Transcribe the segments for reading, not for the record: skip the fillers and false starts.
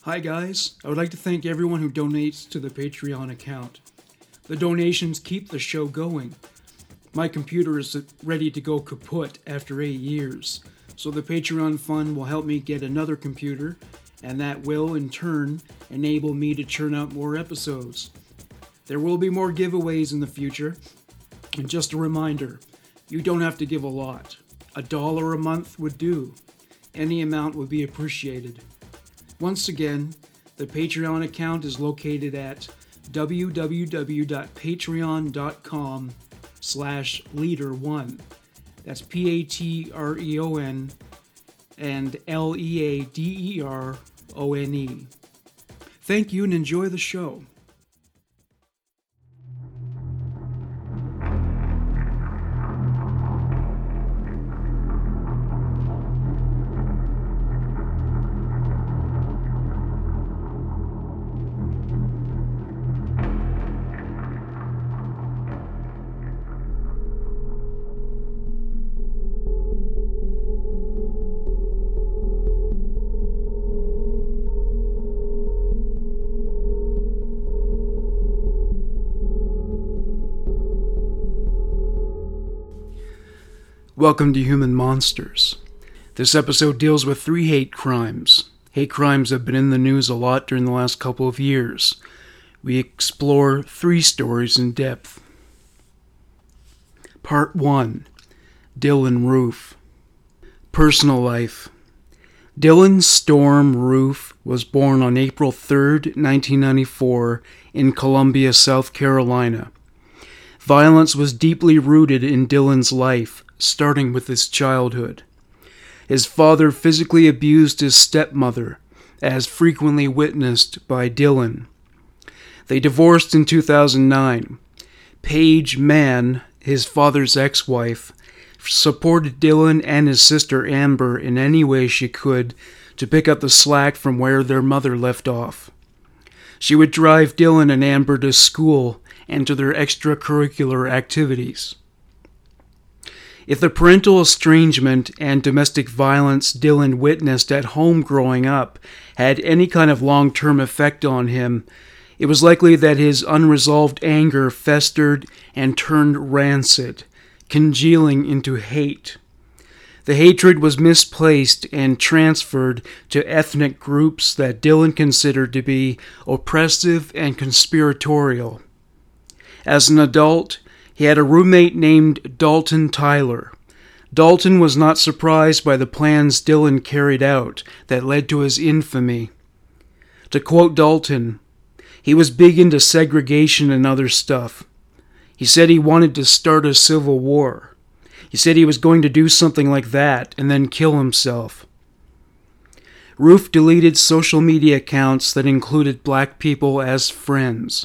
Hi guys, I would like to thank everyone who donates to the Patreon account. The donations keep the show going. My computer is ready to go kaput after 8 years, so the Patreon fund will help me get another computer, and that will, in turn, enable me to churn out more episodes. There will be more giveaways in the future, and just a reminder, you don't have to give a lot. $1 a month would do. Any amount would be appreciated. Once again, the Patreon account is located at www.patreon.com/leader1. That's Patreon and LEADERONE. Thank you and enjoy the show. Welcome to Human Monsters. This episode deals with 3 hate crimes. Hate crimes have been in the news a lot during the last couple of years. We explore 3 stories in depth. Part 1. Dylann Roof. Personal life. Dylann Storm Roof was born on April 3rd, 1994 in Columbia, South Carolina. Violence was deeply rooted in Dylann's life, starting with his childhood. His father physically abused his stepmother, as frequently witnessed by Dylann. They divorced in 2009. Paige Mann, his father's ex-wife, supported Dylann and his sister Amber in any way she could to pick up the slack from where their mother left off. She would drive Dylann and Amber to school and to their extracurricular activities. If the parental estrangement and domestic violence Dylann witnessed at home growing up had any kind of long-term effect on him, it was likely that his unresolved anger festered and turned rancid, congealing into hate. The hatred was misplaced and transferred to ethnic groups that Dylann considered to be oppressive and conspiratorial. As an adult, he had a roommate named Dalton Tyler. Dalton was not surprised by the plans Dylann carried out that led to his infamy. To quote Dalton, he was big into segregation and other stuff. He said he wanted to start a civil war. He said he was going to do something like that and then kill himself. Roof deleted social media accounts that included black people as friends.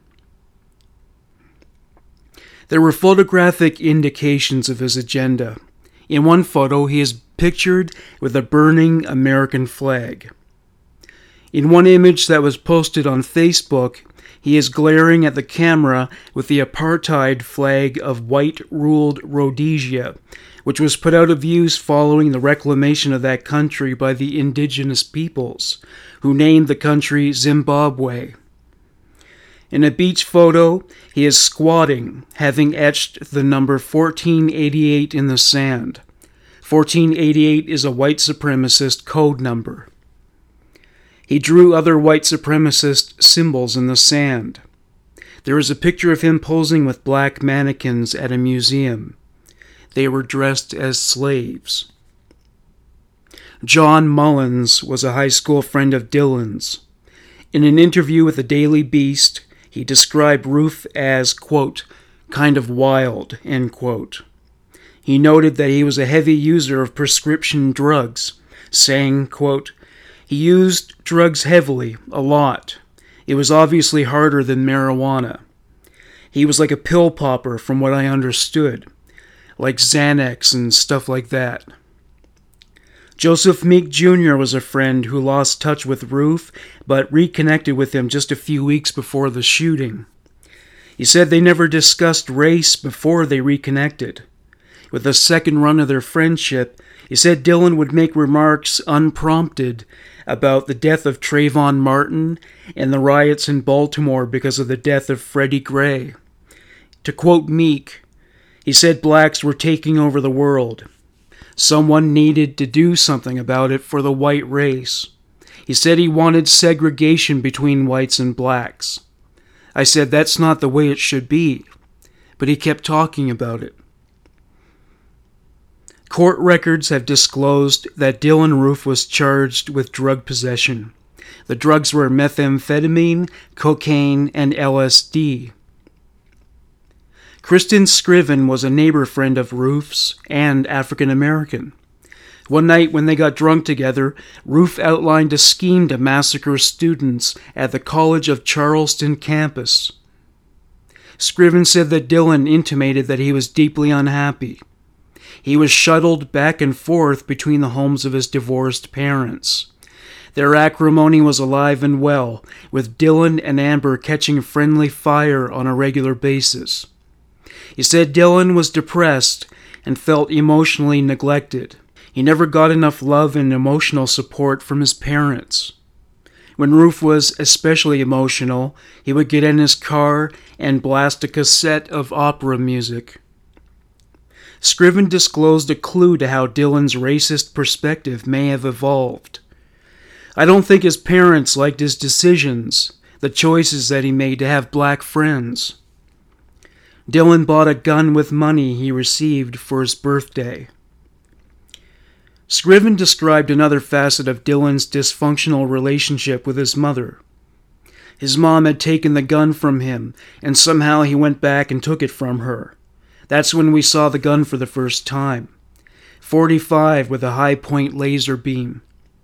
There were photographic indications of his agenda. In one photo, he is pictured with a burning American flag. In one image that was posted on Facebook, he is glaring at the camera with the apartheid flag of white-ruled Rhodesia, which was put out of use following the reclamation of that country by the indigenous peoples, who named the country Zimbabwe. In a beach photo, he is squatting, having etched the number 1488 in the sand. 1488 is a white supremacist code number. He drew other white supremacist symbols in the sand. There is a picture of him posing with black mannequins at a museum. They were dressed as slaves. John Mullins was a high school friend of Dylann's. In an interview with the Daily Beast, he described Roof as, quote, kind of wild, end quote. He noted that he was a heavy user of prescription drugs, saying, quote, he used drugs heavily, a lot. It was obviously harder than marijuana. He was like a pill popper from what I understood, like Xanax and stuff like that. Joseph Meek Jr. was a friend who lost touch with Roof, but reconnected with him just a few weeks before the shooting. He said they never discussed race before they reconnected. With the second run of their friendship, he said Dylan would make remarks unprompted about the death of Trayvon Martin and the riots in Baltimore because of the death of Freddie Gray. To quote Meek, he said blacks were taking over the world. Someone needed to do something about it for the white race. He said he wanted segregation between whites and blacks. I said that's not the way it should be, but he kept talking about it. Court records have disclosed that Dylann Roof was charged with drug possession. The drugs were methamphetamine, cocaine, and LSD. Kristen Scriven was a neighbor friend of Roof's and African American. One night when they got drunk together, Roof outlined a scheme to massacre students at the College of Charleston campus. Scriven said that Dylan intimated that he was deeply unhappy. He was shuttled back and forth between the homes of his divorced parents. Their acrimony was alive and well, with Dylan and Amber catching friendly fire on a regular basis. He said Dylan was depressed and felt emotionally neglected. He never got enough love and emotional support from his parents. When Roof was especially emotional, he would get in his car and blast a cassette of opera music. Scriven disclosed a clue to how Dylan's racist perspective may have evolved. I don't think his parents liked his decisions, the choices that he made to have black friends. Dylan bought a gun with money he received for his birthday. Scriven described another facet of Dylan's dysfunctional relationship with his mother. His mom had taken the gun from him, and somehow he went back and took it from her. That's when we saw the gun for the first time. .45 with a high-point laser beam.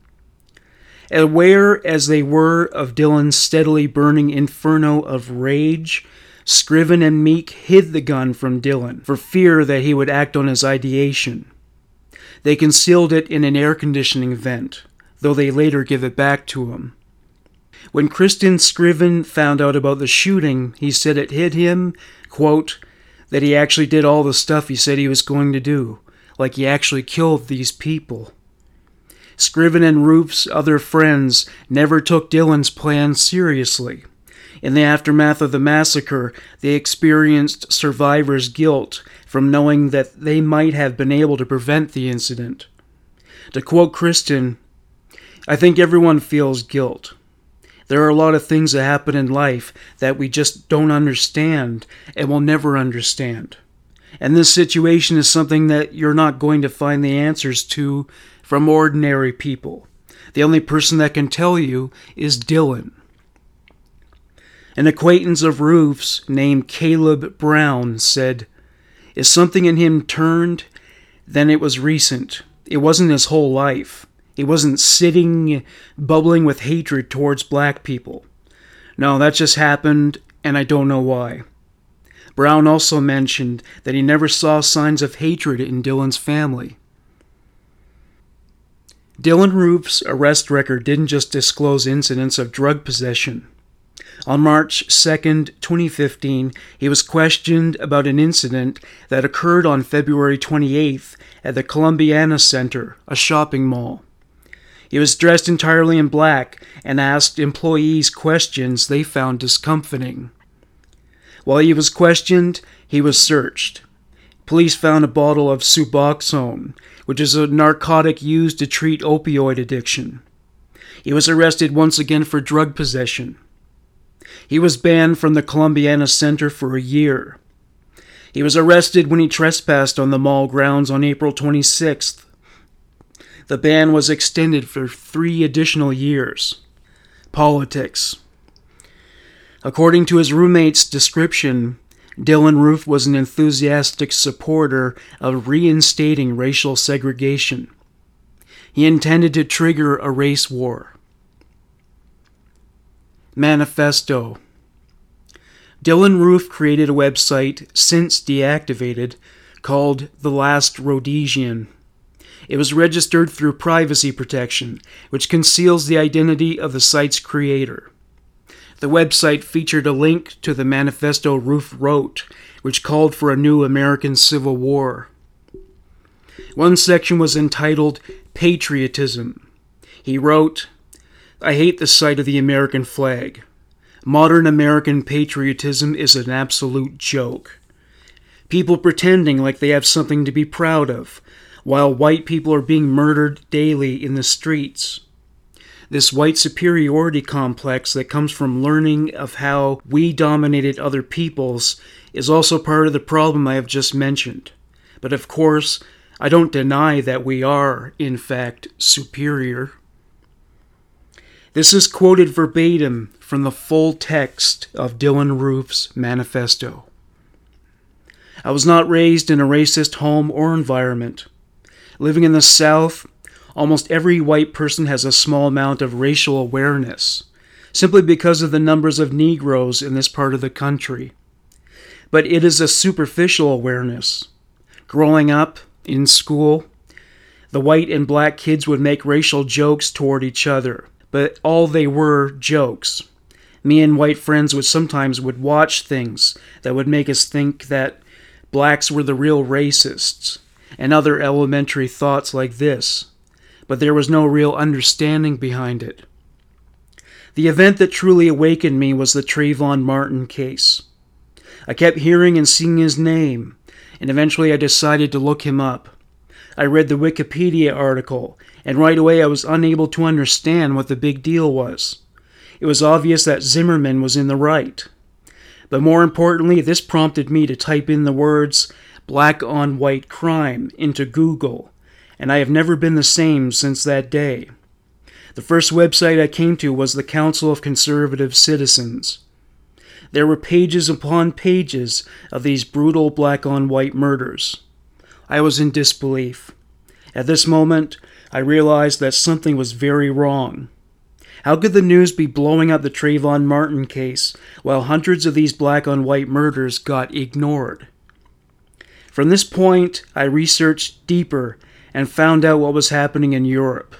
Aware as they were of Dylan's steadily burning inferno of rage, Scriven and Meek hid the gun from Dylan for fear that he would act on his ideation. They concealed it in an air conditioning vent, though they later give it back to him. When Kristen Scriven found out about the shooting, he said it hit him, quote, that he actually did all the stuff he said he was going to do, like he actually killed these people. Scriven and Roof's other friends never took Dylan's plan seriously. In the aftermath of the massacre, they experienced survivor's guilt from knowing that they might have been able to prevent the incident. To quote Kristen, I think everyone feels guilt. There are a lot of things that happen in life that we just don't understand and will never understand. And this situation is something that you're not going to find the answers to from ordinary people. The only person that can tell you is Dylan. An acquaintance of Roof's named Caleb Brown said, if something in him turned, then it was recent. It wasn't his whole life. He wasn't sitting, bubbling with hatred towards black people. No, that just happened, and I don't know why. Brown also mentioned that he never saw signs of hatred in Dylan's family. Dylann Roof's arrest record didn't just disclose incidents of drug possession. On March 2, 2015, he was questioned about an incident that occurred on February 28th at the Columbiana Center, a shopping mall. He was dressed entirely in black and asked employees questions they found discomfiting. While he was questioned, he was searched. Police found a bottle of Suboxone, which is a narcotic used to treat opioid addiction. He was arrested once again for drug possession. He was banned from the Columbiana Center for a year. He was arrested when he trespassed on the mall grounds on April 26th. The ban was extended for 3 additional years. Politics. According to his roommate's description, Dylann Roof was an enthusiastic supporter of reinstating racial segregation. He intended to trigger a race war. Manifesto. Dylann Roof created a website, since deactivated, called The Last Rhodesian. It was registered through privacy protection, which conceals the identity of the site's creator. The website featured a link to the manifesto Roof wrote, which called for a new American Civil War. One section was entitled Patriotism. He wrote, "I hate the sight of the American flag. Modern American patriotism is an absolute joke. People pretending like they have something to be proud of, while white people are being murdered daily in the streets. This white superiority complex that comes from learning of how we dominated other peoples is also part of the problem I have just mentioned. But of course, I don't deny that we are, in fact, superior." This is quoted verbatim from the full text of Dylann Roof's manifesto. I was not raised in a racist home or environment. Living in the South, almost every white person has a small amount of racial awareness, simply because of the numbers of Negroes in this part of the country. But it is a superficial awareness. Growing up, in school, the white and black kids would make racial jokes toward each other, but all they were jokes. Me and white friends would watch things that would make us think that blacks were the real racists, and other elementary thoughts like this, but there was no real understanding behind it. The event that truly awakened me was the Trayvon Martin case. I kept hearing and seeing his name, and eventually I decided to look him up. I read the Wikipedia article, and right away I was unable to understand what the big deal was. It was obvious that Zimmerman was in the right. But more importantly, this prompted me to type in the words "black on white crime" into Google, and I have never been the same since that day. The first website I came to was the Council of Conservative Citizens. There were pages upon pages of these brutal black-on-white murders. I was in disbelief. At this moment, I realized that something was very wrong. How could the news be blowing up the Trayvon Martin case while hundreds of these black-on-white murders got ignored? From this point, I researched deeper and found out what was happening in Europe.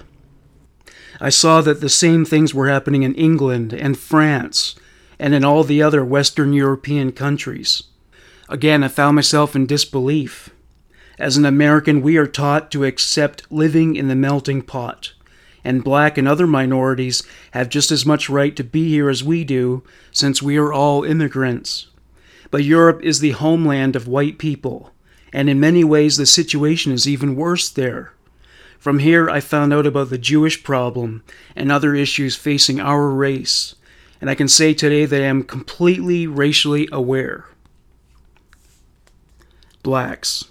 I saw that the same things were happening in England and France, and in all the other Western European countries. Again, I found myself in disbelief. As an American, we are taught to accept living in the melting pot, and black and other minorities have just as much right to be here as we do, since we are all immigrants. But Europe is the homeland of white people, and in many ways the situation is even worse there. From here, I found out about the Jewish problem and other issues facing our race, and I can say today that I am completely racially aware. Blacks.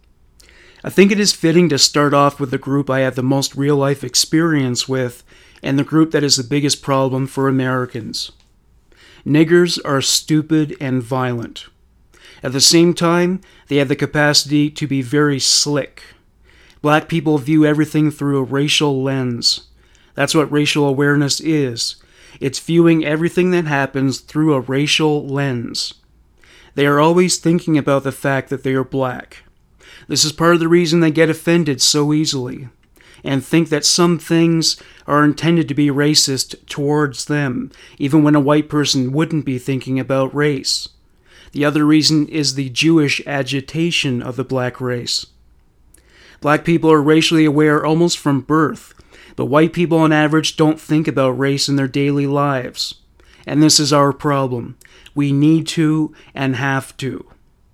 I think it is fitting to start off with the group I have the most real-life experience with, and the group that is the biggest problem for Americans. Niggers are stupid and violent. At the same time, they have the capacity to be very slick. Black people view everything through a racial lens. That's what racial awareness is. It's viewing everything that happens through a racial lens. They are always thinking about the fact that they are black. This is part of the reason they get offended so easily, and think that some things are intended to be racist towards them, even when a white person wouldn't be thinking about race. The other reason is the Jewish agitation of the black race. Black people are racially aware almost from birth, but white people on average don't think about race in their daily lives. And this is our problem. We need to and have to.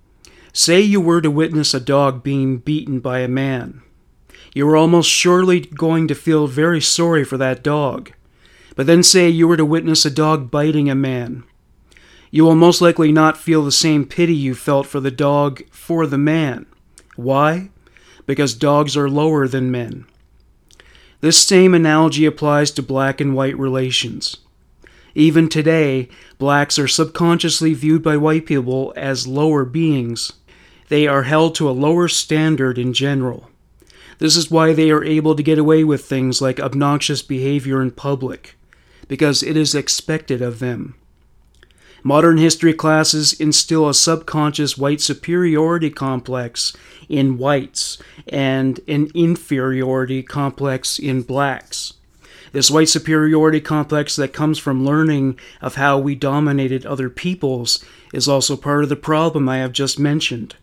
Say you were to witness a dog being beaten by a man. You are almost surely going to feel very sorry for that dog. But then say you were to witness a dog biting a man. You will most likely not feel the same pity you felt for the dog for the man. Why? Because dogs are lower than men. This same analogy applies to black and white relations. Even today, blacks are subconsciously viewed by white people as lower beings. They are held to a lower standard in general. This is why they are able to get away with things like obnoxious behavior in public, because it is expected of them. Modern history classes instill a subconscious white superiority complex in whites and an inferiority complex in blacks. This white superiority complex that comes from learning of how we dominated other peoples is also part of the problem I have just mentioned.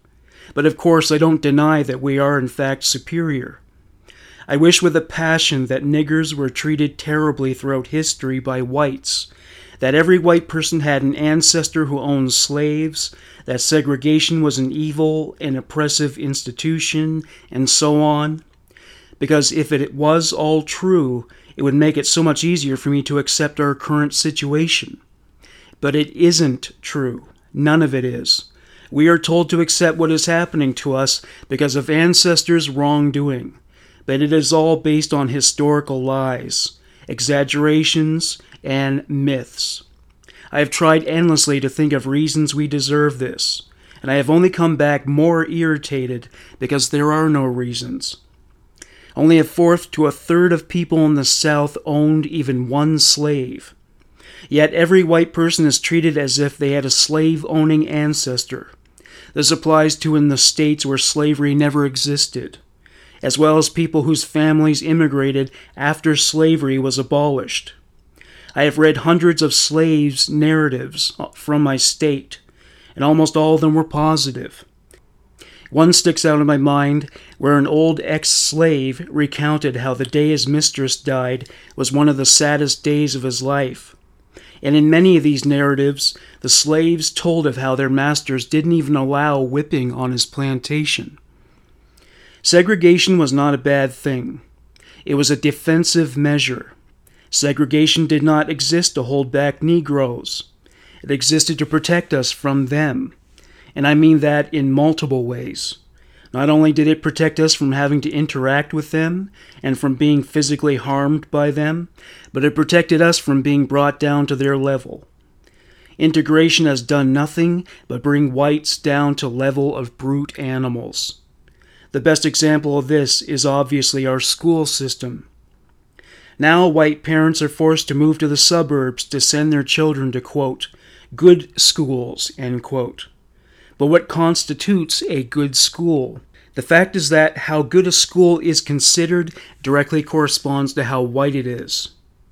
But of course, I don't deny that we are in fact superior. I wish with a passion that niggers were treated terribly throughout history by whites, that every white person had an ancestor who owned slaves, that segregation was an evil and oppressive institution, and so on. Because if it was all true, it would make it so much easier for me to accept our current situation. But it isn't true. None of it is. We are told to accept what is happening to us because of ancestors' wrongdoing. But it is all based on historical lies, exaggerations, and myths. I have tried endlessly to think of reasons we deserve this, and I have only come back more irritated because there are no reasons. Only a fourth to a third of people in the South owned even one slave. Yet every white person is treated as if they had a slave-owning ancestor. This applies to in the states where slavery never existed, as well as people whose families immigrated after slavery was abolished. I have read hundreds of slaves' narratives from my state, and almost all of them were positive. One sticks out in my mind where an old ex-slave recounted how the day his mistress died was one of the saddest days of his life. And in many of these narratives, the slaves told of how their masters didn't even allow whipping on his plantation. Segregation was not a bad thing. It was a defensive measure. Segregation did not exist to hold back Negroes. It existed to protect us from them. And I mean that in multiple ways. Not only did it protect us from having to interact with them and from being physically harmed by them, but it protected us from being brought down to their level. Integration has done nothing but bring whites down to level of brute animals. The best example of this is obviously our school system. Now white parents are forced to move to the suburbs to send their children to, quote, good schools, end quote. But what constitutes a good school? The fact is that how good a school is considered directly corresponds to how white it is.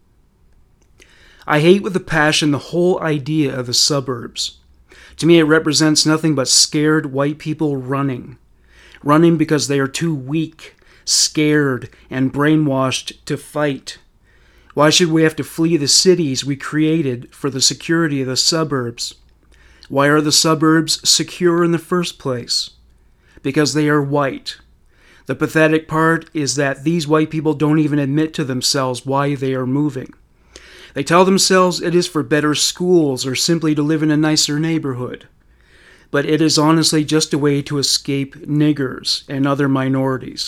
I hate with a passion the whole idea of the suburbs. To me, it represents nothing but scared white people running. Running because they are too weak, scared, and brainwashed to fight. Why should we have to flee the cities we created for the security of the suburbs? Why are the suburbs secure in the first place? Because they are white. The pathetic part is that these white people don't even admit to themselves why they are moving. They tell themselves it is for better schools or simply to live in a nicer neighborhood. But it is honestly just a way to escape niggers and other minorities.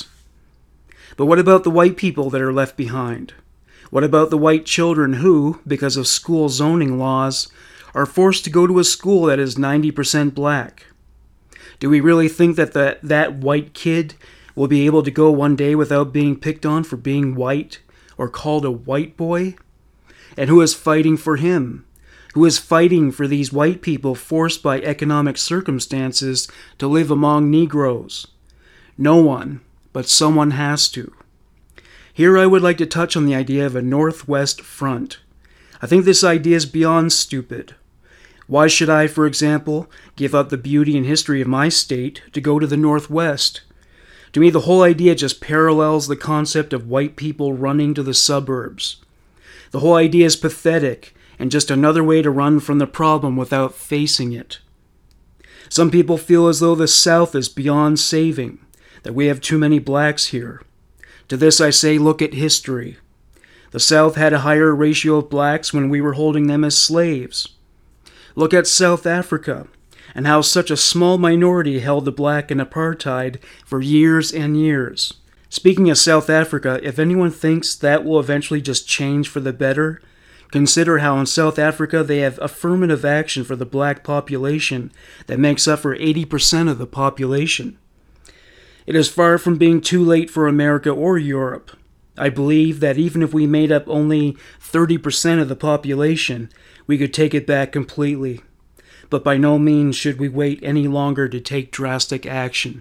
But what about the white people that are left behind? What about the white children who, because of school zoning laws, are forced to go to a school that is 90% black? Do we really think that that white kid will be able to go one day without being picked on for being white or called a white boy? And who is fighting for him? Who is fighting for these white people forced by economic circumstances to live among Negroes? No one, but someone has to. Here I would like to touch on the idea of a Northwest Front. I think this idea is beyond stupid. Why should I, for example, give up the beauty and history of my state to go to the Northwest? To me, the whole idea just parallels the concept of white people running to the suburbs. The whole idea is pathetic and just another way to run from the problem without facing it. Some people feel as though the South is beyond saving, that we have too many blacks here. To this I say, look at history. The South had a higher ratio of blacks when we were holding them as slaves. Look at South Africa, and how such a small minority held the black in apartheid for years and years. Speaking of South Africa, if anyone thinks that will eventually just change for the better, consider how in South Africa they have affirmative action for the black population that makes up for 80% of the population. It is far from being too late for America or Europe. I believe that even if we made up only 30% of the population, we could take it back completely. But by no means should we wait any longer to take drastic action.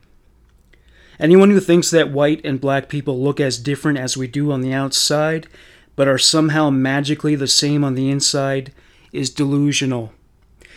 Anyone who thinks that white and black people look as different as we do on the outside, but are somehow magically the same on the inside, is delusional.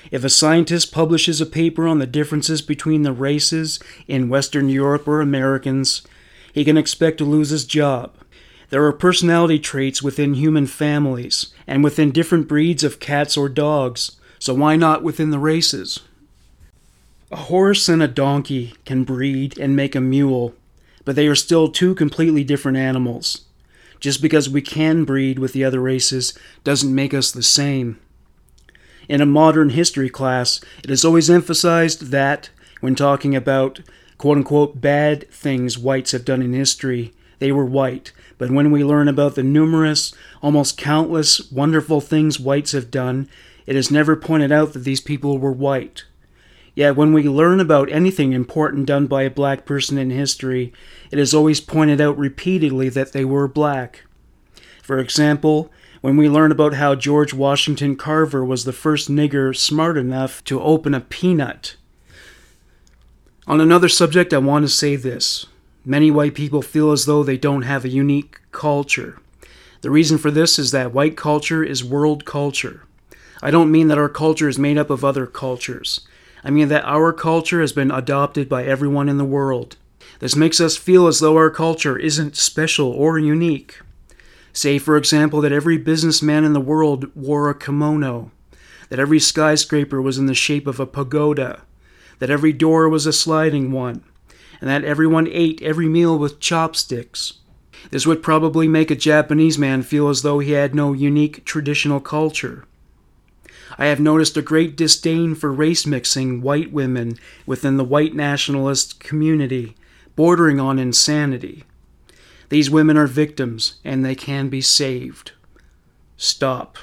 If a scientist publishes a paper on the differences between the races in Western Europe or Americans, he can expect to lose his job. There are personality traits within human families and within different breeds of cats or dogs, so why not within the races? A horse and a donkey can breed and make a mule, but they are still two completely different animals. Just because we can breed with the other races doesn't make us the same. In a modern history class, it is always emphasized that, when talking about quote-unquote bad things whites have done in history, they were white. But when we learn about the numerous, almost countless, wonderful things whites have done, it is never pointed out that these people were white. Yet when we learn about anything important done by a black person in history, it is always pointed out repeatedly that they were black. For example, when we learn about how George Washington Carver was the first nigger smart enough to open a peanut. On another subject, I want to say this. Many white people feel as though they don't have a unique culture. The reason for this is that white culture is world culture. I don't mean that our culture is made up of other cultures. I mean that our culture has been adopted by everyone in the world. This makes us feel as though our culture isn't special or unique. Say, for example, that every businessman in the world wore a kimono, that every skyscraper was in the shape of a pagoda, that every door was a sliding one, and that everyone ate every meal with chopsticks. This would probably make a Japanese man feel as though he had no unique traditional culture. I have noticed a great disdain for race-mixing white women within the white nationalist community, bordering on insanity. These women are victims, and they can be saved. Stop.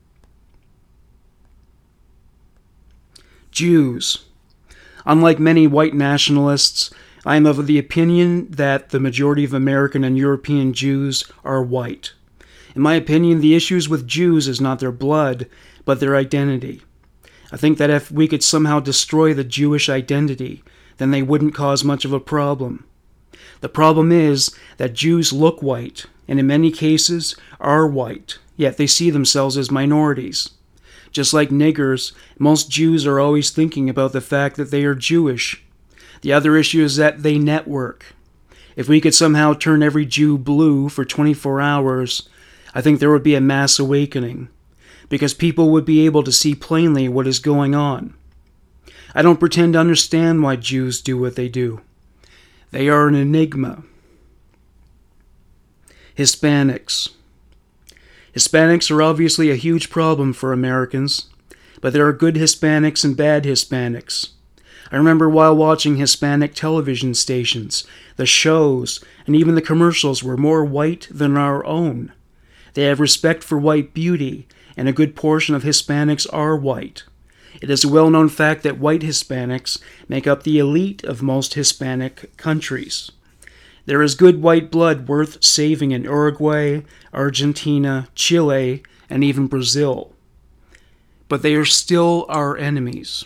Jews. Unlike many white nationalists, I am of the opinion that the majority of American and European Jews are white. In my opinion, the issues with Jews is not their blood, but their identity. I think that if we could somehow destroy the Jewish identity, then they wouldn't cause much of a problem. The problem is that Jews look white, and in many cases are white, yet they see themselves as minorities. Just like niggers, most Jews are always thinking about the fact that they are Jewish. The other issue is that they network. If we could somehow turn every Jew blue for 24 hours, I think there would be a mass awakening, because people would be able to see plainly what is going on. I don't pretend to understand why Jews do what they do. They are an enigma. Hispanics. Hispanics are obviously a huge problem for Americans, but there are good Hispanics and bad Hispanics. I remember while watching Hispanic television stations, the shows, and even the commercials were more white than our own. They have respect for white beauty, and a good portion of Hispanics are white. It is a well-known fact that white Hispanics make up the elite of most Hispanic countries. There is good white blood worth saving in Uruguay, Argentina, Chile, and even Brazil. But they are still our enemies.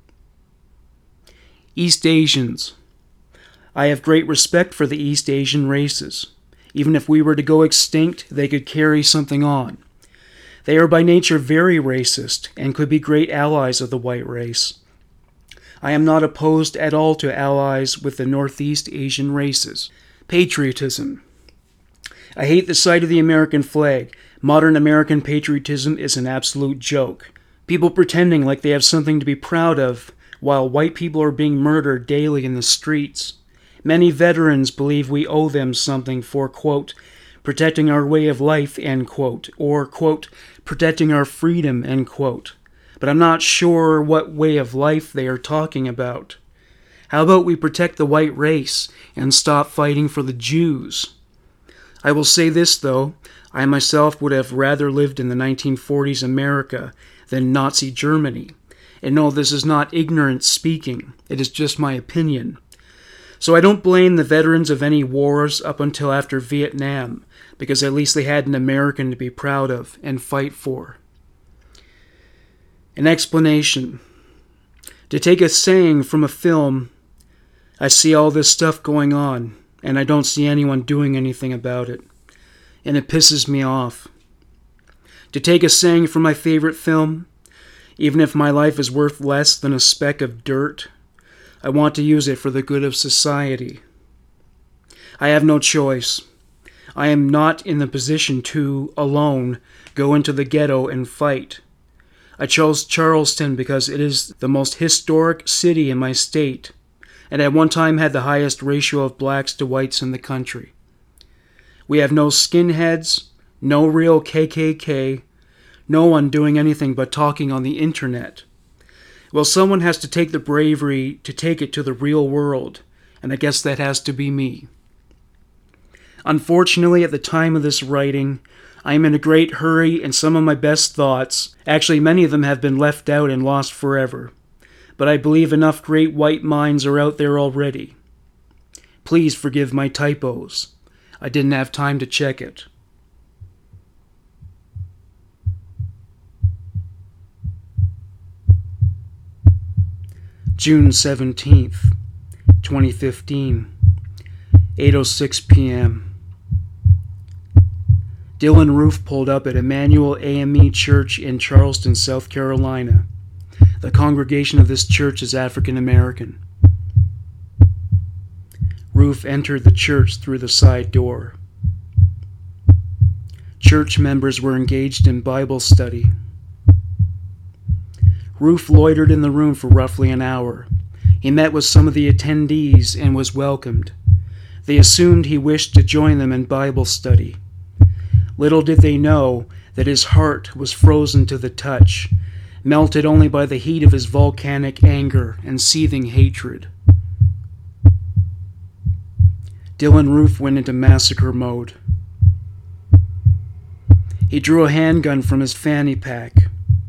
East Asians. I have great respect for the East Asian races. Even if we were to go extinct, they could carry something on. They are by nature very racist and could be great allies of the white race. I am not opposed at all to allies with the Northeast Asian races. Patriotism. I hate the sight of the American flag. Modern American patriotism is an absolute joke. People pretending like they have something to be proud of, while white people are being murdered daily in the streets. Many veterans believe we owe them something for, quote, protecting our way of life, end quote, or, quote, protecting our freedom, end quote. But I'm not sure what way of life they are talking about. How about we protect the white race and stop fighting for the Jews? I will say this, though. I myself would have rather lived in the 1940s America than Nazi Germany. And no, this is not ignorant speaking. It is just my opinion. So I don't blame the veterans of any wars up until after Vietnam, because at least they had an American to be proud of and fight for. An explanation. To take a saying from a film, I see all this stuff going on, and I don't see anyone doing anything about it. And it pisses me off. To take a saying from my favorite film, Even if my life is worth less than a speck of dirt, I want to use it for the good of society. I have no choice. I am not in the position to, alone, go into the ghetto and fight. I chose Charleston because it is the most historic city in my state, and at one time had the highest ratio of blacks to whites in the country. We have no skinheads, no real KKK, no one doing anything but talking on the internet. Well, someone has to take the bravery to take it to the real world, and I guess that has to be me. Unfortunately, at the time of this writing, I am in a great hurry, and some of my best thoughts, actually many of them have been left out and lost forever. But I believe enough great white minds are out there already. Please forgive my typos. I didn't have time to check it. June 17th, 2015, 8:06 p.m. Dylann Roof pulled up at Emmanuel AME Church in Charleston, South Carolina. The congregation of this church is African American. Roof entered the church through the side door. Church members were engaged in Bible study. Roof loitered in the room for roughly an hour. He met with some of the attendees and was welcomed. They assumed he wished to join them in Bible study. Little did they know that his heart was frozen to the touch, melted only by the heat of his volcanic anger and seething hatred. Dylann Roof went into massacre mode. He drew a handgun from his fanny pack.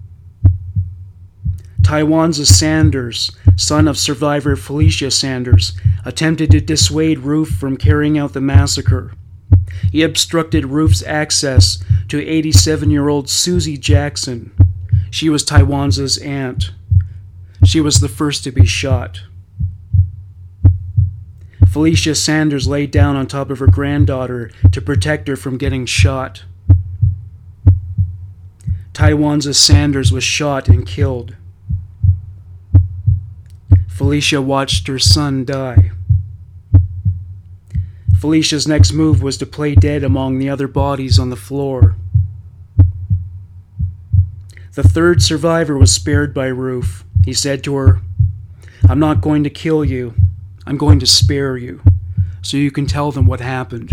Tywanza Sanders, son of survivor Felicia Sanders, attempted to dissuade Roof from carrying out the massacre. He obstructed Roof's access to 87-year-old Susie Jackson. She was Tywanza's aunt. She was the first to be shot. Felicia Sanders laid down on top of her granddaughter to protect her from getting shot. Tywanza Sanders was shot and killed. Felicia watched her son die. Felicia's next move was to play dead among the other bodies on the floor. The third survivor was spared by Roof. He said to her, "I'm not going to kill you. I'm going to spare you, so you can tell them what happened."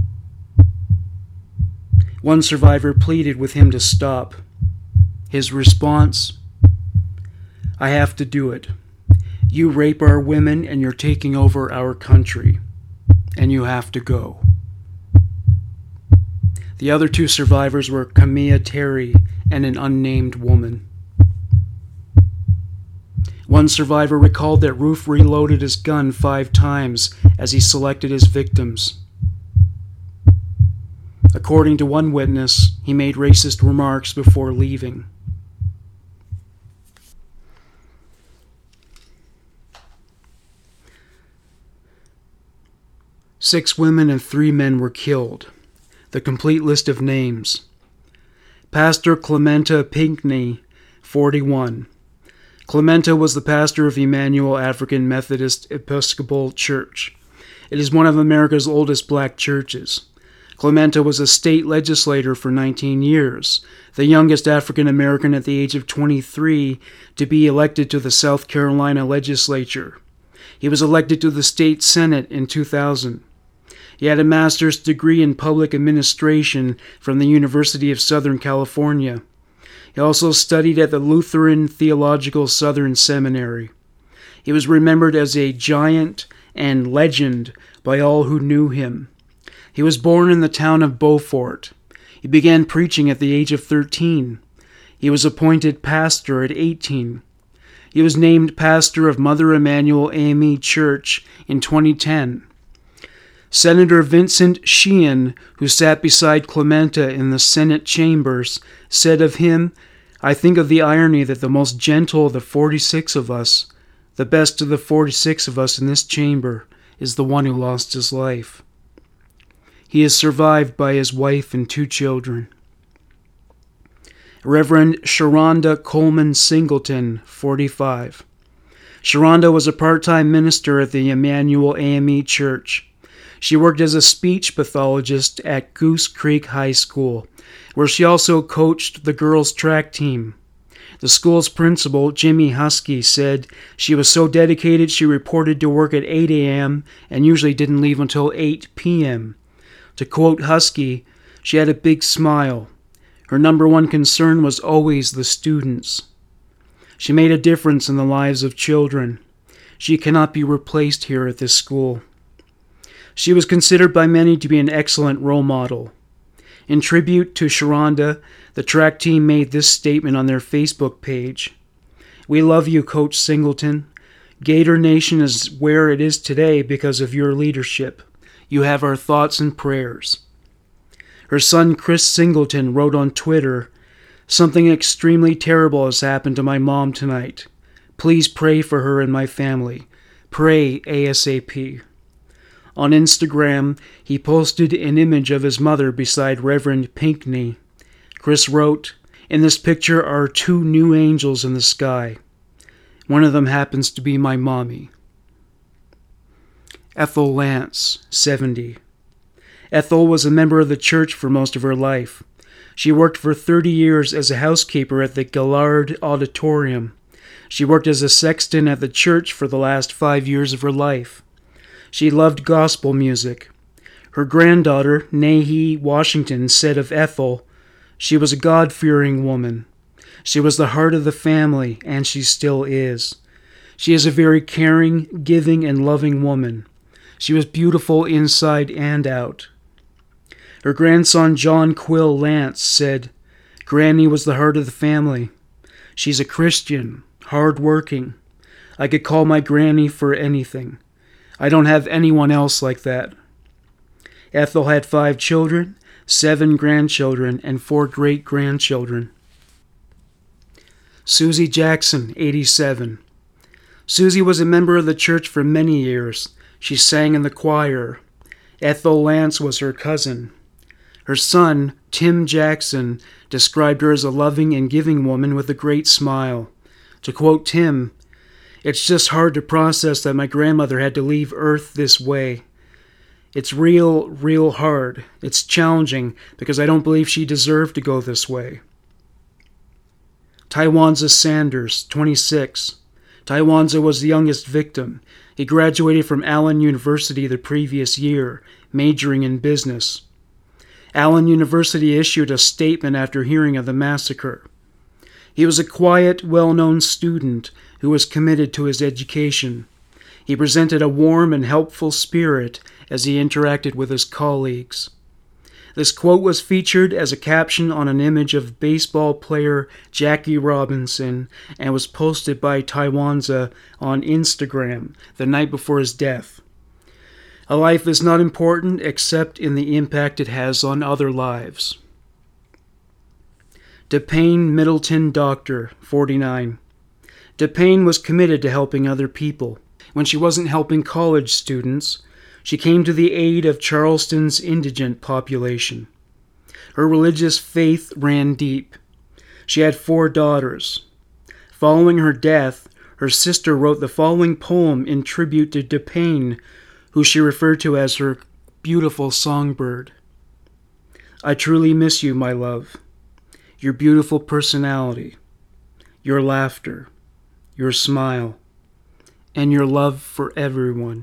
One survivor pleaded with him to stop. His response, "I have to do it. You rape our women and you're taking over our country, and you have to go." The other two survivors were Camilla Terry and an unnamed woman. One survivor recalled that Roof reloaded his gun 5 times as he selected his victims. According to one witness, he made racist remarks before leaving. Six women and 3 men were killed. The complete list of names: Pastor Clementa Pinckney, 41. Clementa was the pastor of Emmanuel African Methodist Episcopal Church. It is one of America's oldest black churches. Clementa was a state legislator for 19 years, the youngest African American at the age of 23 to be elected to the South Carolina legislature. He was elected to the state senate in 2000. He had a master's degree in public administration from the University of Southern California. He also studied at the Lutheran Theological Southern Seminary. He was remembered as a giant and legend by all who knew him. He was born in the town of Beaufort. He began preaching at the age of 13. He was appointed pastor at 18. He was named pastor of Mother Emanuel AME Church in 2010. Senator Vincent Sheehan, who sat beside Clementa in the Senate chambers, said of him, "I think of the irony that the most gentle of the 46 of us, the best of the 46 of us in this chamber, is the one who lost his life." He is survived by his wife and 2 children. Reverend Sharonda Coleman Singleton, 45. Sharonda was a part-time minister at the Emmanuel AME Church. She worked as a speech pathologist at Goose Creek High School, where she also coached the girls' track team. The school's principal, Jimmy Husky, said she was so dedicated she reported to work at 8 a.m. and usually didn't leave until 8 p.m. To quote Husky, she had a big smile. Her number one concern was always the students. She made a difference in the lives of children. She cannot be replaced here at this school. She was considered by many to be an excellent role model. In tribute to Sharonda, the track team made this statement on their Facebook page. "We love you, Coach Singleton. Gator Nation is where it is today because of your leadership. You have our thoughts and prayers." Her son, Chris Singleton, wrote on Twitter, "Something extremely terrible has happened to my mom tonight. Please pray for her and my family. Pray ASAP." On Instagram, he posted an image of his mother beside Reverend Pinckney. Chris wrote, "In this picture are two new angels in the sky. One of them happens to be my mommy." Ethel Lance, 70. Ethel was a member of the church for most of her life. She worked for 30 years as a housekeeper at the Gillard Auditorium. She worked as a sexton at the church for the last 5 years of her life. She loved gospel music. Her granddaughter, Nahi Washington, said of Ethel, "She was a God-fearing woman. She was the heart of the family, and she still is. She is a very caring, giving, and loving woman. She was beautiful inside and out." Her grandson, John Quill Lance, said, "Granny was the heart of the family. She's a Christian, hard-working. I could call my granny for anything. I don't have anyone else like that." Ethel had 5 children, 7 grandchildren, and 4 great-grandchildren. Susie Jackson, 87. Susie was a member of the church for many years. She sang in the choir. Ethel Lance was her cousin. Her son, Tim Jackson, described her as a loving and giving woman with a great smile. To quote Tim, "It's just hard to process that my grandmother had to leave Earth this way. It's real hard. It's challenging because I don't believe she deserved to go this way." Tywanza Sanders, 26. Tywanza was the youngest victim. He graduated from Allen University the previous year, majoring in business. Allen University issued a statement after hearing of the massacre. He was a quiet, well-known student who was committed to his education. He presented a warm and helpful spirit as he interacted with his colleagues. This quote was featured as a caption on an image of baseball player Jackie Robinson and was posted by Tywanza on Instagram the night before his death. A life is not important except in the impact it has on other lives. DePayne Middleton Doctor, 49. DePayne was committed to helping other people. When she wasn't helping college students, she came to the aid of Charleston's indigent population. Her religious faith ran deep. She had 4 daughters. Following her death, her sister wrote the following poem in tribute to DePayne, who she referred to as her beautiful songbird. "I truly miss you, my love. Your beautiful personality, your laughter, your smile, and your love for everyone."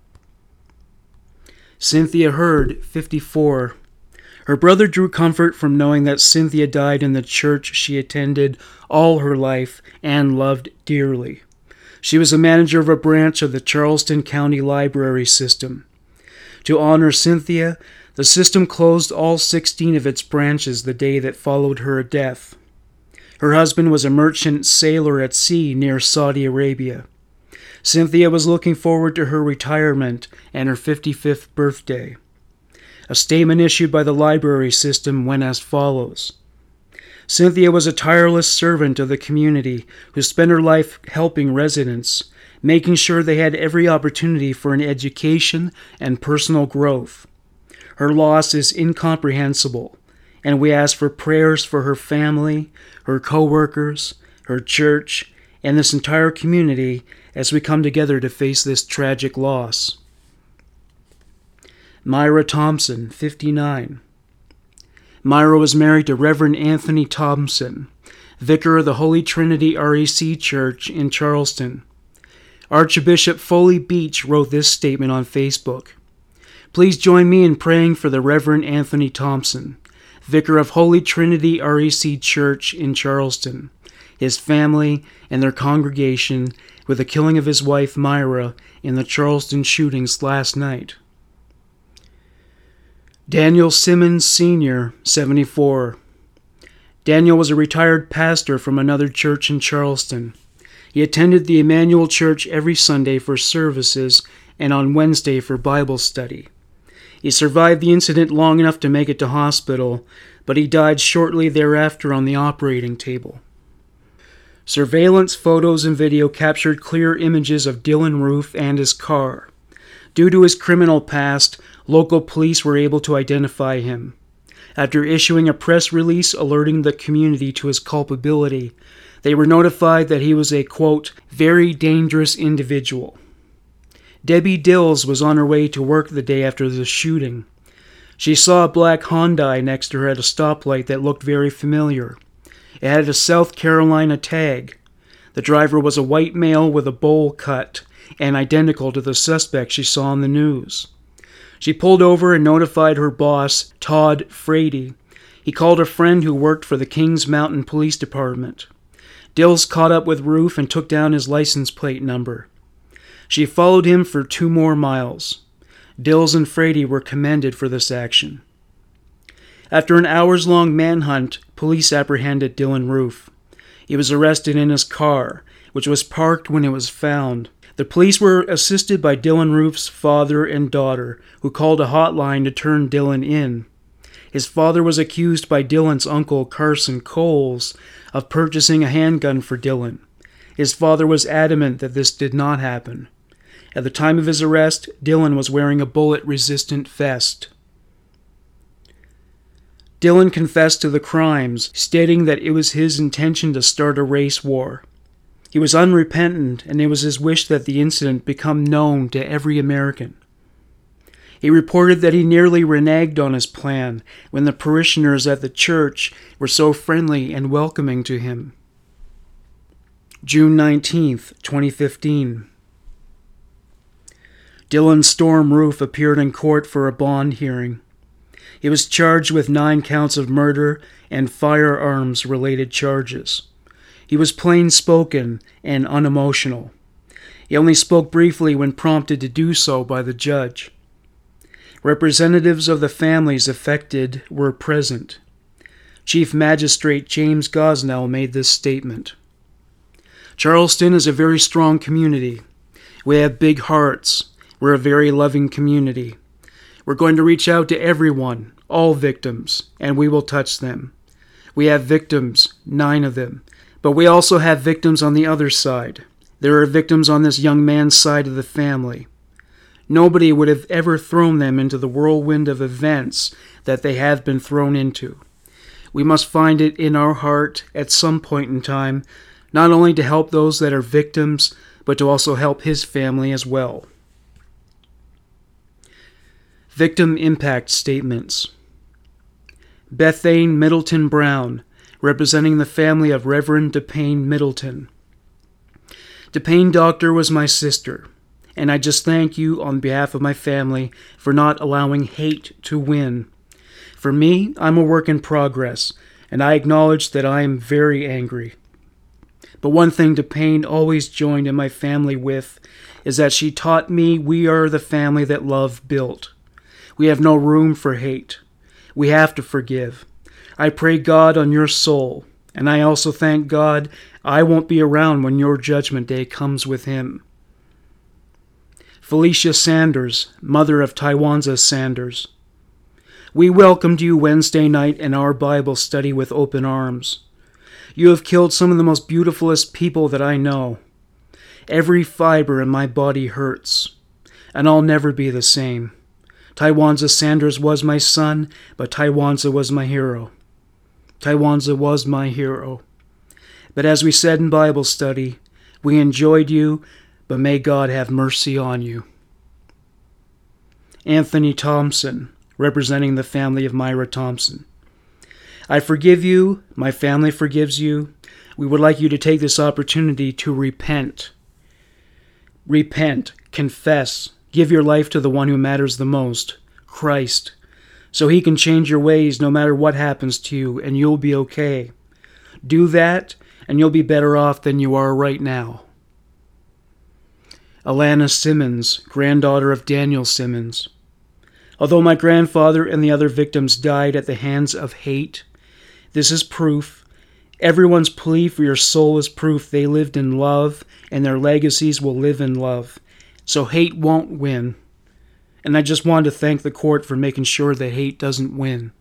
Cynthia Hurd, 54. Her brother drew comfort from knowing that Cynthia died in the church she attended all her life and loved dearly. She was a manager of a branch of the Charleston County Library System. To honor Cynthia, the system closed all 16 of its branches the day that followed her death. Her husband was a merchant sailor at sea near Saudi Arabia. Cynthia was looking forward to her retirement and her 55th birthday. A statement issued by the library system went as follows. "Cynthia was a tireless servant of the community who spent her life helping residents, making sure they had every opportunity for an education and personal growth. Her loss is incomprehensible, and we ask for prayers for her family, her co-workers, her church, and this entire community as we come together to face this tragic loss. Myra Thompson, 59. Myra was married to Reverend Anthony Thompson, vicar of the Holy Trinity REC Church in Charleston. Archbishop Foley Beach wrote this statement on Facebook. Please join me in praying for the Reverend Anthony Thompson, vicar of Holy Trinity REC Church in Charleston, his family, and their congregation with the killing of his wife Myra in the Charleston shootings last night. Daniel Simmons Sr., 74. Daniel was a retired pastor from another church in Charleston. He attended the Emmanuel Church every Sunday for services and on Wednesday for Bible study. He survived the incident long enough to make it to hospital, but he died shortly thereafter on the operating table. Surveillance photos and video captured clear images of Dylann Roof and his car. Due to his criminal past, local police were able to identify him. After issuing a press release alerting the community to his culpability, they were notified that he was a, quote, very dangerous individual. Debbie Dills was on her way to work the day after the shooting. She saw a black Hyundai next to her at a stoplight that looked very familiar. It had a South Carolina tag. The driver was a white male with a bowl cut and identical to the suspect she saw on the news. She pulled over and notified her boss, Todd Frady. He called a friend who worked for the Kings Mountain Police Department. Dills caught up with Roof and took down his license plate number. She followed him for 2 more miles. Dills and Frady were commended for this action. After an hours-long manhunt, police apprehended Dylann Roof. He was arrested in his car, which was parked when it was found. The police were assisted by Dylann Roof's father and daughter, who called a hotline to turn Dylann in. His father was accused by Dylann's uncle, Carson Coles, of purchasing a handgun for Dylann. His father was adamant that this did not happen. At the time of his arrest, Dylann was wearing a bullet-resistant vest. Dylann confessed to the crimes, stating that it was his intention to start a race war. He was unrepentant, and it was his wish that the incident become known to every American. He reported that he nearly reneged on his plan when the parishioners at the church were so friendly and welcoming to him. June 19, 2015. Dylann Storm Roof appeared in court for a bond hearing. He was charged with 9 counts of murder and firearms-related charges. He was plain-spoken and unemotional. He only spoke briefly when prompted to do so by the judge. Representatives of the families affected were present. Chief Magistrate James Gosnell made this statement. Charleston is a very strong community. We have big hearts. We're a very loving community. We're going to reach out to everyone, all victims, and we will touch them. We have victims, 9 of them. But we also have victims on the other side. There are victims on this young man's side of the family. Nobody would have ever thrown them into the whirlwind of events that they have been thrown into. We must find it in our heart at some point in time, not only to help those that are victims, but to also help his family as well. Victim Impact Statements. Bethane Middleton Brown, representing the family of Reverend DePayne Middleton. DePayne Doctor was my sister, and I just thank you on behalf of my family for not allowing hate to win. For me, I'm a work in progress, and I acknowledge that I am very angry. But one thing DePayne always joined in my family with is that she taught me we are the family that love built. We have no room for hate. We have to forgive. I pray God on your soul, and I also thank God I won't be around when your judgment day comes with him. Felicia Sanders, mother of Tywanza Sanders. We welcomed you Wednesday night in our Bible study with open arms. You have killed some of the most beautifulest people that I know. Every fiber in my body hurts, and I'll never be the same. Taiwanza Sanders was my son, but Taiwanza was my hero. Taiwanza was my hero. But as we said in Bible study, we enjoyed you, but may God have mercy on you. Anthony Thompson, representing the family of Myra Thompson. I forgive you. My family forgives you. We would like you to take this opportunity to repent. Repent, confess, give your life to the one who matters the most, Christ, so he can change your ways no matter what happens to you, and you'll be okay. Do that, and you'll be better off than you are right now. Alana Simmons, granddaughter of Daniel Simmons. Although my grandfather and the other victims died at the hands of hate, this is proof. Everyone's plea for your soul is proof they lived in love, and their legacies will live in love. So hate won't win. And I just wanted to thank the court for making sure that hate doesn't win.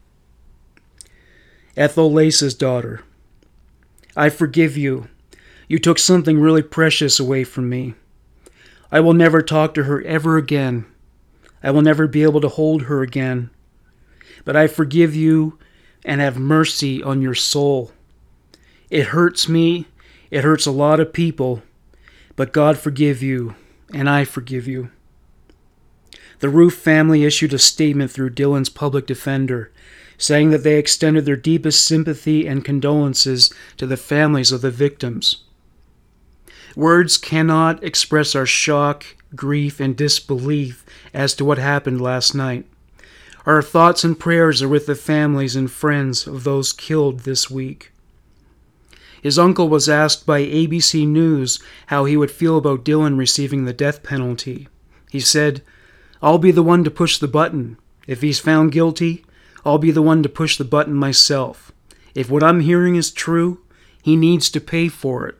Ethel Lace's daughter. I forgive you. You took something really precious away from me. I will never talk to her ever again. I will never be able to hold her again. But I forgive you and have mercy on your soul. It hurts me. It hurts a lot of people. But God forgive you, and I forgive you. The Roof family issued a statement through Dylan's public defender, saying that they extended their deepest sympathy and condolences to the families of the victims. Words cannot express our shock, grief, and disbelief as to what happened last night. Our thoughts and prayers are with the families and friends of those killed this week. His uncle was asked by ABC News how he would feel about Dylan receiving the death penalty. He said, "I'll be the one to push the button. If he's found guilty, I'll be the one to push the button myself. If what I'm hearing is true, he needs to pay for it."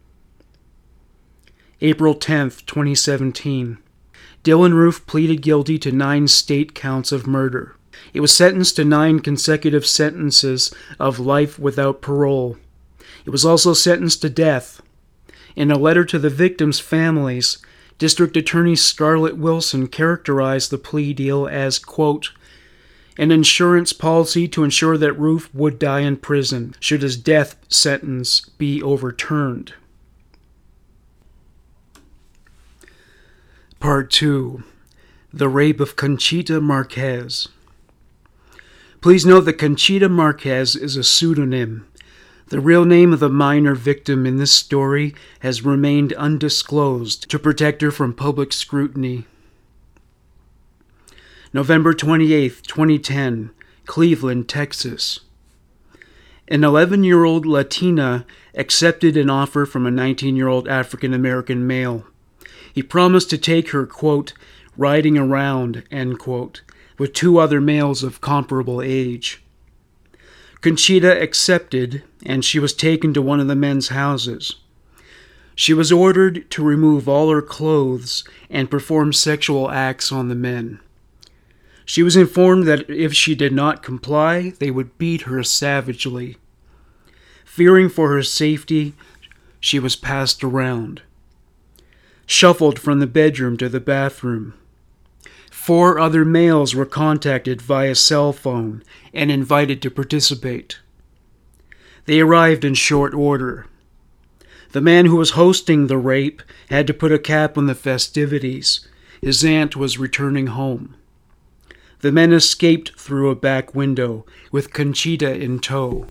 April 10th, 2017. Dylan Roof pleaded guilty to 9 state counts of murder. He was sentenced to 9 consecutive sentences of life without parole. He was also sentenced to death. In a letter to the victims' families, District Attorney Scarlett Wilson characterized the plea deal as, quote, an insurance policy to ensure that Roof would die in prison should his death sentence be overturned. Part 2. The Rape of Conchita Marquez. Please note that Conchita Marquez is a pseudonym. The real name of the minor victim in this story has remained undisclosed to protect her from public scrutiny. November 28, 2010, Cleveland, Texas. An 11-year-old Latina accepted an offer from a 19-year-old African-American male. He promised to take her, quote, riding around, end quote, with 2 other males of comparable age. Conchita accepted, and she was taken to one of the men's houses. She was ordered to remove all her clothes and perform sexual acts on the men. She was informed that if she did not comply, they would beat her savagely. Fearing for her safety, she was passed around. Shuffled from the bedroom to the bathroom. 4 other males were contacted via cell phone and invited to participate. They arrived in short order. The man who was hosting the rape had to put a cap on the festivities. His aunt was returning home. The men escaped through a back window, with Conchita in tow.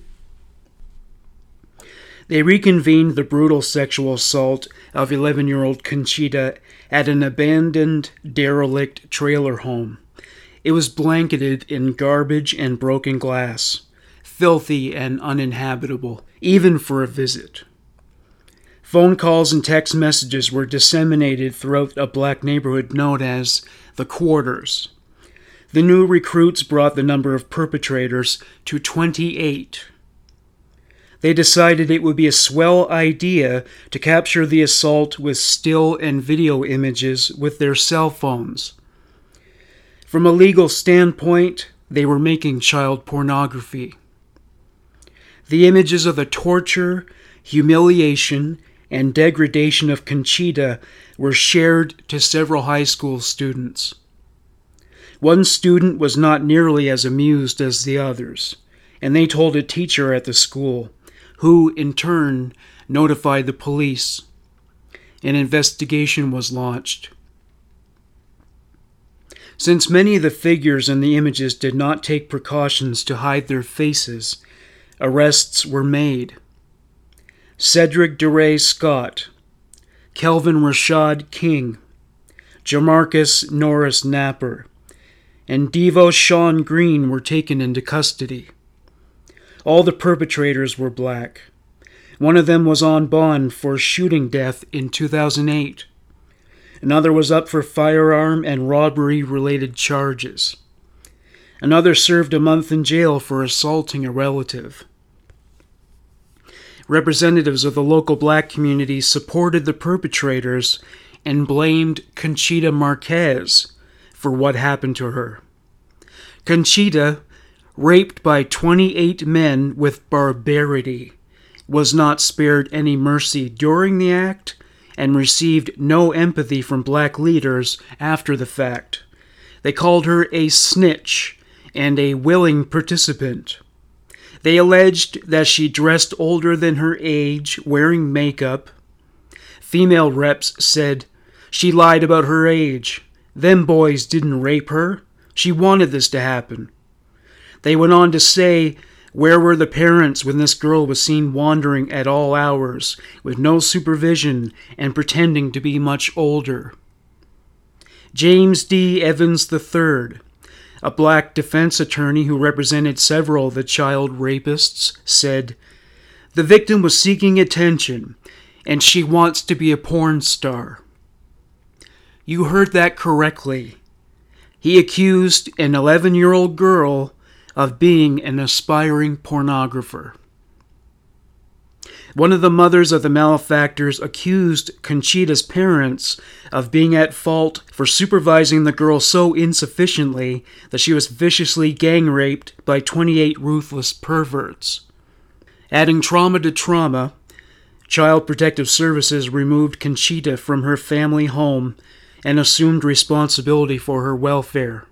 They reconvened the brutal sexual assault of 11-year-old Conchita at an abandoned, derelict trailer home. It was blanketed in garbage and broken glass, filthy and uninhabitable, even for a visit. Phone calls and text messages were disseminated throughout a black neighborhood known as the Quarters. The new recruits brought the number of perpetrators to 28. They decided it would be a swell idea to capture the assault with still and video images with their cell phones. From a legal standpoint, they were making child pornography. The images of the torture, humiliation, and degradation of Conchita were shared to several high school students. One student was not nearly as amused as the others, and they told a teacher at the school, who, in turn, notified the police. An investigation was launched. Since many of the figures in the images did not take precautions to hide their faces, arrests were made. Cedric DeRay Scott, Kelvin Rashad King, Jamarcus Norris Napper, and Devo Sean Green were taken into custody. All the perpetrators were black. One of them was on bond for shooting death in 2008. Another was up for firearm and robbery-related charges. Another served a month in jail for assaulting a relative. Representatives of the local black community supported the perpetrators and blamed Conchita Marquez for what happened to her. Conchita, raped by 28 men with barbarity, was not spared any mercy during the act and received no empathy from black leaders after the fact. They called her a snitch and a willing participant. They alleged that she dressed older than her age, wearing makeup. Female reps said she lied about her age. Them boys didn't rape her. She wanted this to happen. They went on to say, where were the parents when this girl was seen wandering at all hours, with no supervision and pretending to be much older? James D. Evans III, a black defense attorney who represented several of the child rapists, said, "The victim was seeking attention, and she wants to be a porn star." You heard that correctly. He accused an 11-year-old girl of being an aspiring pornographer. One of the mothers of the malefactors accused Conchita's parents of being at fault for supervising the girl so insufficiently that she was viciously gang-raped by 28 ruthless perverts. Adding trauma to trauma, Child Protective Services removed Conchita from her family home and assumed responsibility for her welfare.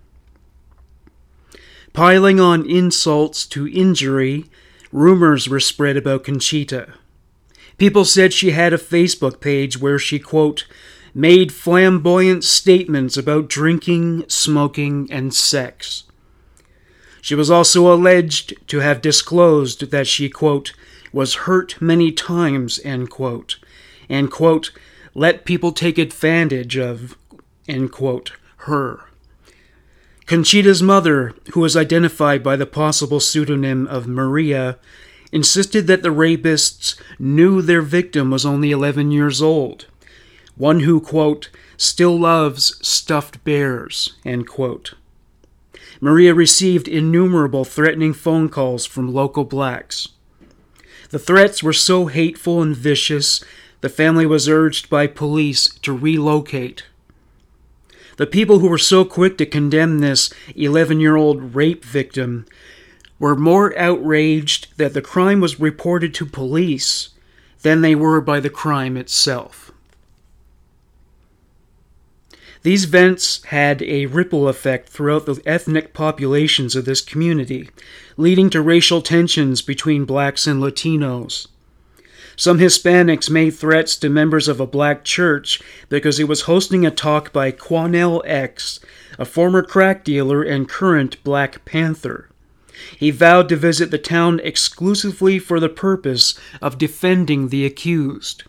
Piling on insults to injury, rumors were spread about Conchita. People said she had a Facebook page where she, quote, made flamboyant statements about drinking, smoking, and sex. She was also alleged to have disclosed that she, quote, was hurt many times, end quote, and, quote, let people take advantage of, end quote, her. Conchita's mother, who was identified by the possible pseudonym of Maria, insisted that the rapists knew their victim was only 11 years old, one who, quote, still loves stuffed bears, end quote. Maria received innumerable threatening phone calls from local blacks. The threats were so hateful and vicious, the family was urged by police to relocate. The people who were so quick to condemn this 11-year-old rape victim were more outraged that the crime was reported to police than they were by the crime itself. These events had a ripple effect throughout the ethnic populations of this community, leading to racial tensions between blacks and Latinos. Some Hispanics made threats to members of a black church because it was hosting a talk by Quanell X, a former crack dealer and current Black Panther. He vowed to visit the town exclusively for the purpose of defending the accused.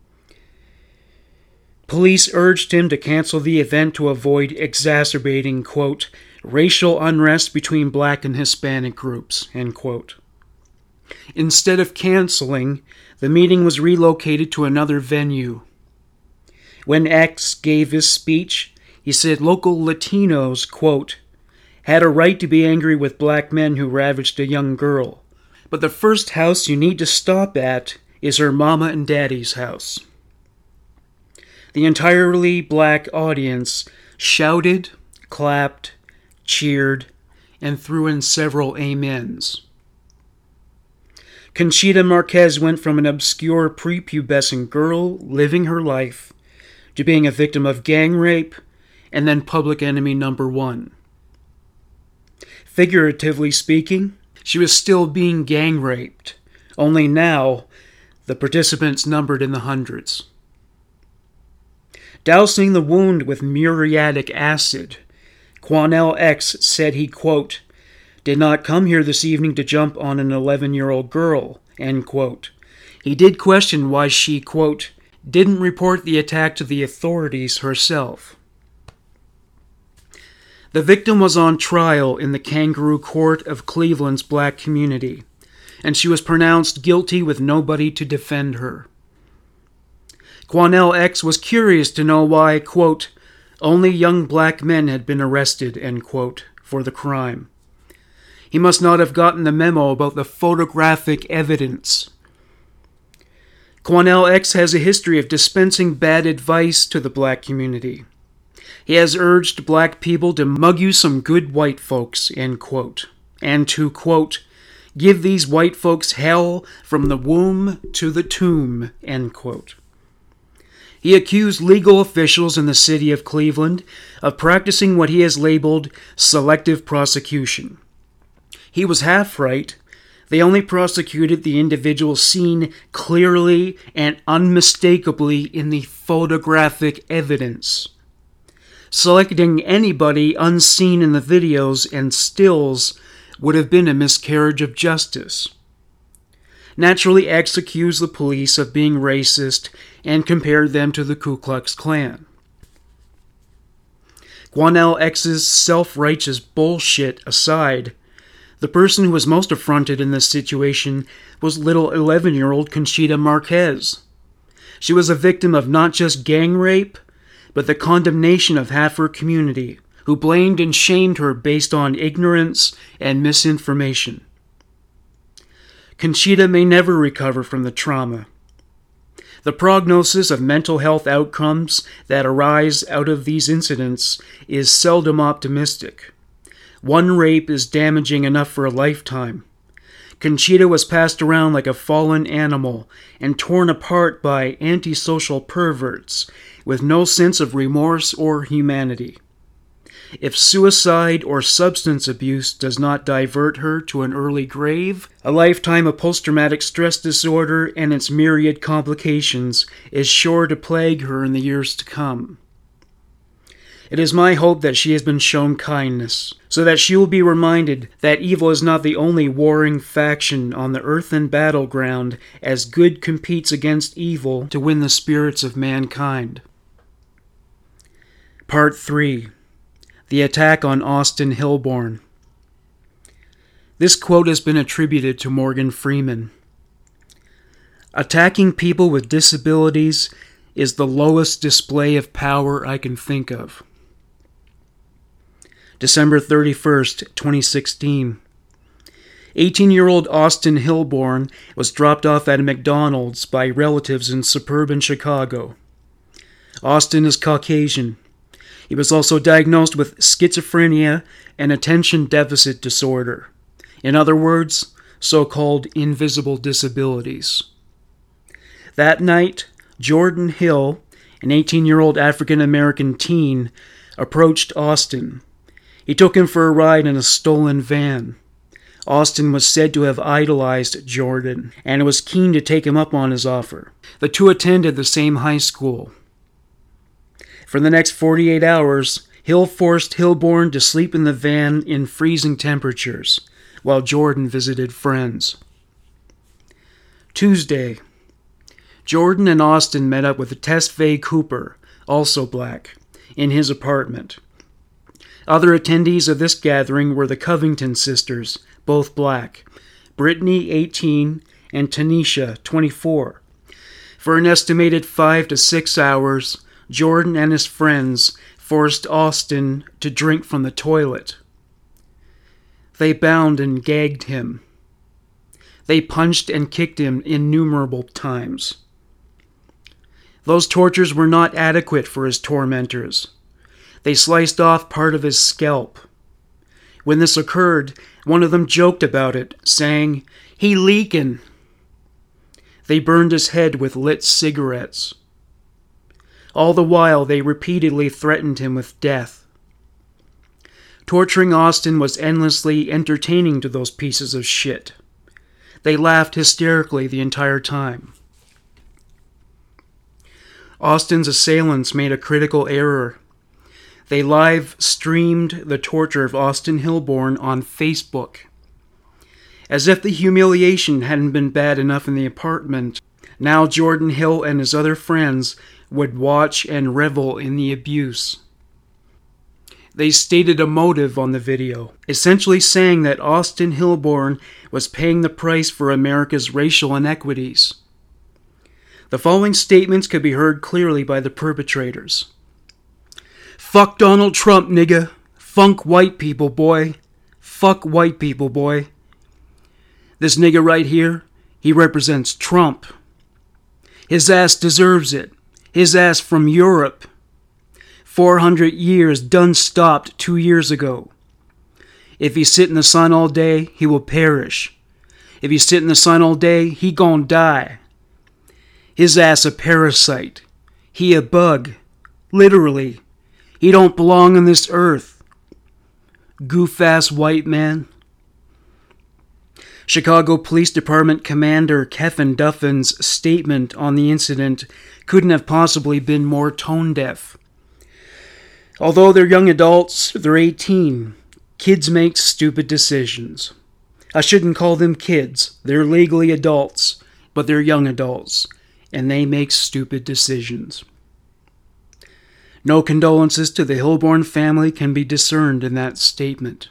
Police urged him to cancel the event to avoid exacerbating, quote, racial unrest between black and Hispanic groups, end quote. Instead of canceling, the meeting was relocated to another venue. When X gave his speech, he said local Latinos, quote, had a right to be angry with black men who ravaged a young girl, but the first house you need to stop at is her mama and daddy's house. The entirely black audience shouted, clapped, cheered, and threw in several amens. Conchita Marquez went from an obscure prepubescent girl living her life to being a victim of gang rape and then public enemy number one. Figuratively speaking, she was still being gang raped, only now the participants numbered in the hundreds. Dousing the wound with muriatic acid, Quanell X said he, quote, did not come here this evening to jump on an 11-year-old girl, end quote. He did question why she, quote, didn't report the attack to the authorities herself. The victim was on trial in the Kangaroo Court of Cleveland's black community, and she was pronounced guilty with nobody to defend her. Quanell X was curious to know why, quote, only young black men had been arrested, end quote, for the crime. He must not have gotten the memo about the photographic evidence. Quanell X has a history of dispensing bad advice to the black community. He has urged black people to mug you some good white folks, end quote, and to, quote, give these white folks hell from the womb to the tomb, end quote. He accused legal officials in the city of Cleveland of practicing what he has labeled selective prosecution. He was half right. They only prosecuted the individual seen clearly and unmistakably in the photographic evidence. Selecting anybody unseen in the videos and stills would have been a miscarriage of justice. Naturally, X accused the police of being racist and compared them to the Ku Klux Klan. Quanell X's self-righteous bullshit aside, the person who was most affronted in this situation was little 11-year-old Conchita Marquez. She was a victim of not just gang rape, but the condemnation of half her community, who blamed and shamed her based on ignorance and misinformation. Conchita may never recover from the trauma. The prognosis of mental health outcomes that arise out of these incidents is seldom optimistic. One rape is damaging enough for a lifetime. Conchita was passed around like a fallen animal and torn apart by antisocial perverts with no sense of remorse or humanity. If suicide or substance abuse does not divert her to an early grave, a lifetime of post-traumatic stress disorder and its myriad complications is sure to plague her in the years to come. It is my hope that she has been shown kindness, so that she will be reminded that evil is not the only warring faction on the earthen battleground, as good competes against evil to win the spirits of mankind. Part 3. The attack on Austin Hilborn. This quote has been attributed to Morgan Freeman. Attacking people with disabilities is the lowest display of power I can think of. December 31st, 2016. 18-year-old Austin Hilborn was dropped off at a McDonald's by relatives in suburban Chicago. Austin is Caucasian. He was also diagnosed with schizophrenia and attention deficit disorder. In other words, so-called invisible disabilities. That night, Jordan Hill, an 18-year-old African-American teen, approached Austin. He took him for a ride in a stolen van. Austin was said to have idolized Jordan and was keen to take him up on his offer. The two attended the same high school. For the next 48 hours, Hill forced Hilborn to sleep in the van in freezing temperatures, while Jordan visited friends. Tuesday, Jordan and Austin met up with Tesfaye Cooper, also black, in his apartment. Other attendees of this gathering were the Covington sisters, both black, Brittany, 18, and Tanisha, 24. For an estimated 5 to 6 hours, Jordan and his friends forced Austin to drink from the toilet. They bound and gagged him. They punched and kicked him innumerable times. Those tortures were not adequate for his tormentors. They sliced off part of his scalp. When this occurred, one of them joked about it, saying, "He leakin'." They burned his head with lit cigarettes. All the while, they repeatedly threatened him with death. Torturing Austin was endlessly entertaining to those pieces of shit. They laughed hysterically the entire time. Austin's assailants made a critical error. They live-streamed the torture of Austin Hilborn on Facebook. As if the humiliation hadn't been bad enough in the apartment, now Jordan Hill and his other friends would watch and revel in the abuse. They stated a motive on the video, essentially saying that Austin Hilborn was paying the price for America's racial inequities. The following statements could be heard clearly by the perpetrators. Fuck Donald Trump, nigga. Funk white people, boy. Fuck white people, boy. This nigga right here, he represents Trump. His ass deserves it. His ass from Europe. 400 years done stopped 2 years ago. If he sit in the sun all day, he will perish. If he sit in the sun all day, he gon' die. His ass a parasite. He a bug. Literally. He don't belong on this earth. Goof-ass white man. Chicago Police Department Commander Kevin Duffin's statement on the incident couldn't have possibly been more tone-deaf. Although they're young adults, they're 18. Kids make stupid decisions. I shouldn't call them kids. They're legally adults, but they're young adults, and they make stupid decisions. No condolences to the Hilborn family can be discerned in that statement.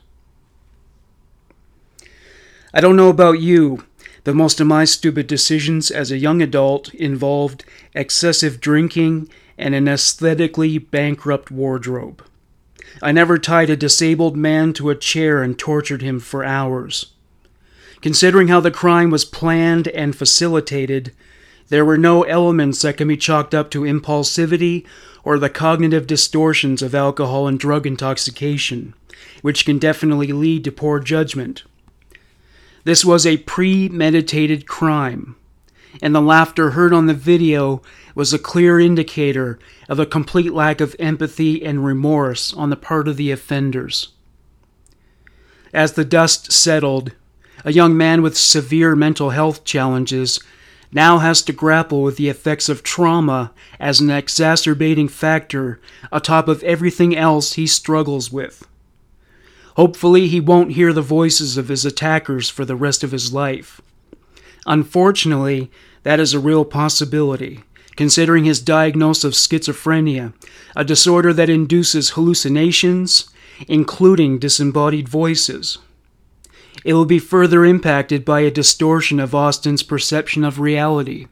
I don't know about you, but most of my stupid decisions as a young adult involved excessive drinking and an aesthetically bankrupt wardrobe. I never tied a disabled man to a chair and tortured him for hours. Considering how the crime was planned and facilitated, there were no elements that can be chalked up to impulsivity or the cognitive distortions of alcohol and drug intoxication, which can definitely lead to poor judgment. This was a premeditated crime, and the laughter heard on the video was a clear indicator of a complete lack of empathy and remorse on the part of the offenders. As the dust settled, a young man with severe mental health challenges now has to grapple with the effects of trauma as an exacerbating factor atop of everything else he struggles with. Hopefully he won't hear the voices of his attackers for the rest of his life. Unfortunately, that is a real possibility, considering his diagnosis of schizophrenia, a disorder that induces hallucinations, including disembodied voices. It will be further impacted by a distortion of Austin's perception of reality.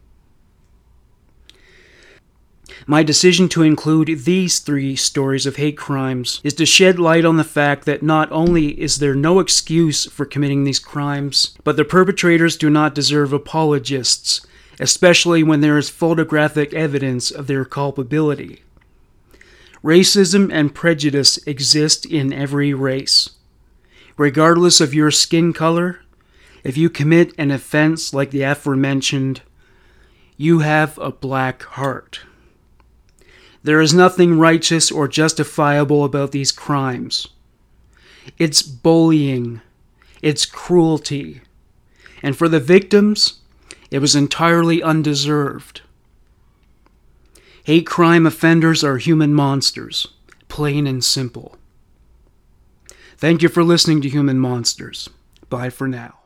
My decision to include these 3 stories of hate crimes is to shed light on the fact that not only is there no excuse for committing these crimes, but the perpetrators do not deserve apologists, especially when there is photographic evidence of their culpability. Racism and prejudice exist in every race. Regardless of your skin color, if you commit an offense like the aforementioned, you have a black heart. There is nothing righteous or justifiable about these crimes. It's bullying. It's cruelty. And for the victims, it was entirely undeserved. Hate crime offenders are human monsters, plain and simple. Thank you for listening to Human Monsters. Bye for now.